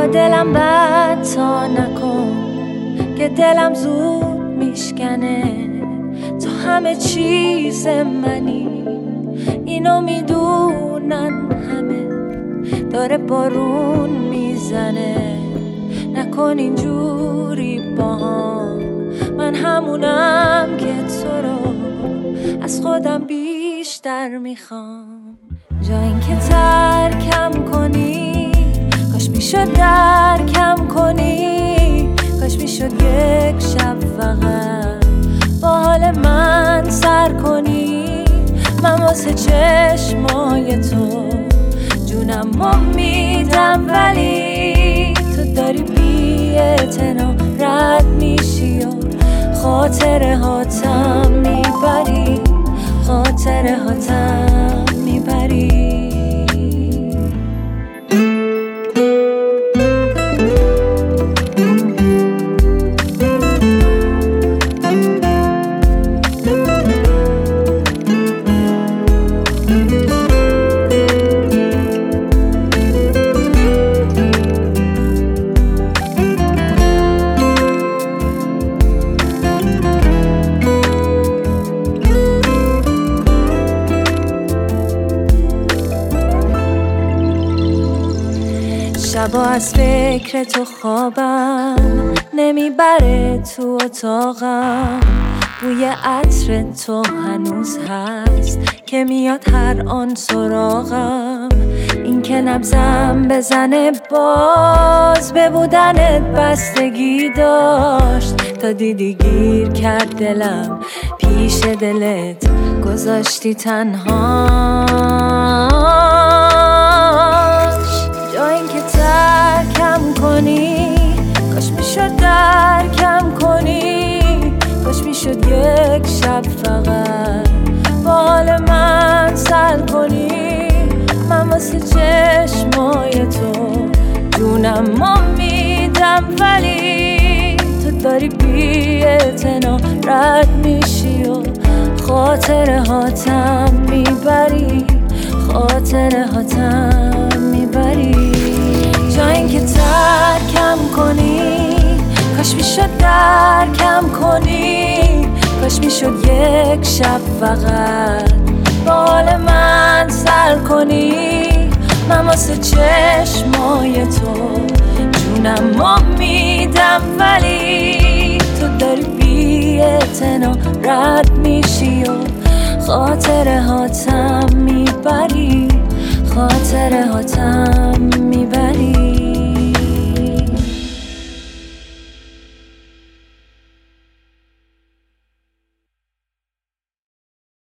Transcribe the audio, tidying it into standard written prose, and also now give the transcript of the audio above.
دلم بد تا نکن که دلم زود میشکنه. تو همه چیز منی، اینو میدونن همه. داره بارون میزنه، نکن اینجوری باهام. من همونم که تو رو از خودم بیشتر میخوام. جا اینکه ترکم کنی، کاش میشد درکم کنی. کاش میشد یک شب فقط با حال من سر کنی. من واسه چشمای تو جونم میدم، ولی تو داری بی اعتنا رد میشی و خاطره هاتم میبری، خاطره هاتم میبری. شبا از فکر تو خوابم نمیبره تو اتاقم. بوی عطر تو هنوز هست که میاد هر آن سراغم. این که نبضم بزنه باز به بودنت بستگی داشت. تا دیدی گیر کرد دلم پیش دلت گذاشتی تنهاش. جا اینکه ترکم کنی، کاش میشد درکم کنی. کاش میشد یک شب فقط با حال من سر کنی. من واسه چشمای تو جونم میدم، ولی تو داری بی اعتنا رد میشی و خاطره هاتم میبری، خاطره هاتم میبری. جا اینکه ترکم کنی، کاش میشد درکم کنی. کاش میشد یک شب فقط با حال من سر کنی. من واسه چشمای تو جونم میدم، ولی تو داری بی اعتنا رد میشی و خاطره هاتم میبری، خاطره هاتم